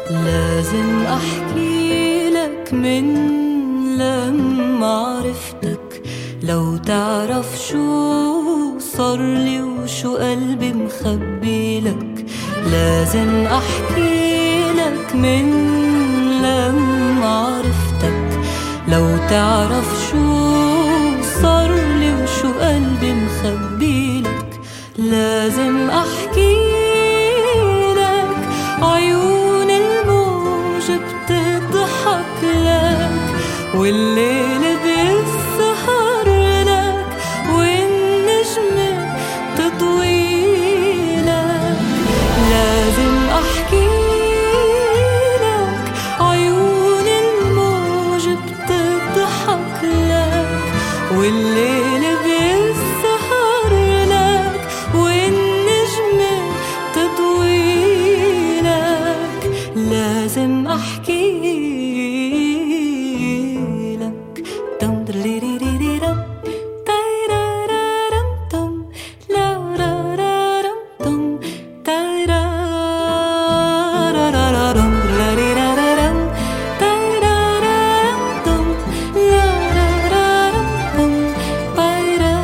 لازم أحكي لك من لما عرفتك، لو تعرف شو صارلي وشو قلبي مخبي لك. لازم أحكي لك من لما عرفتك، لو تعرف شو صارلي وشو قلبي مخبي لك. لازم أحكي لك عيون الموج بتضحك لك، والليل بيسهر لك، والنجمة تطوي لك. لازم أحكي لك عيون الموج بتضحك لك، والليل بيسهر لك، والنجمة تطوي لك. لازم أحكي لك دم دريريريرم تايرارم دم لارارم دم تايرارم لاريرارم تايرارم دم لارارم دم بايرا.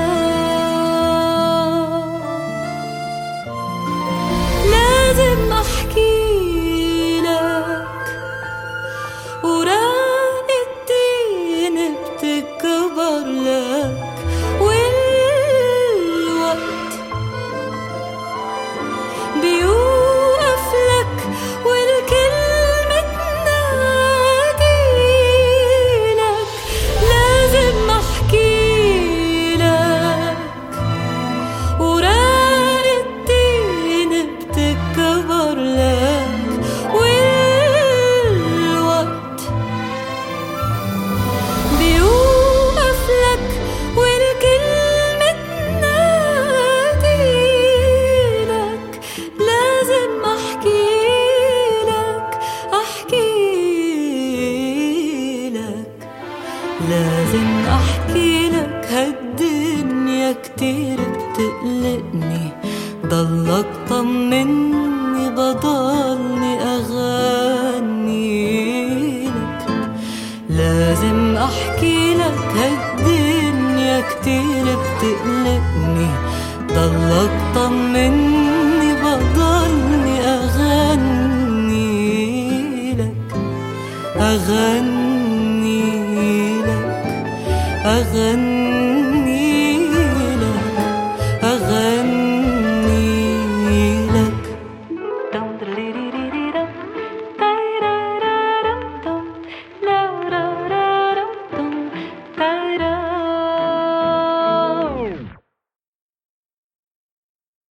لازم أحكي لك وراء الدين بتكبر لك، والوقت بيوقف لك، والكلمة تنادي لك. لازم أحكي لك وراء الدين بتكبر لك، والوقت بيوقف لك، والكلمة تنادي لك. لازم أحكي لك لازم أحكي لك. هالدنيا كتير بتقلقني، ضلك طمني بضلني أغني لك. لازم أحكي لك. هالدنيا كتير بتقلقني، ضلك طمني بضلني أغني لك، أغني لك، أغني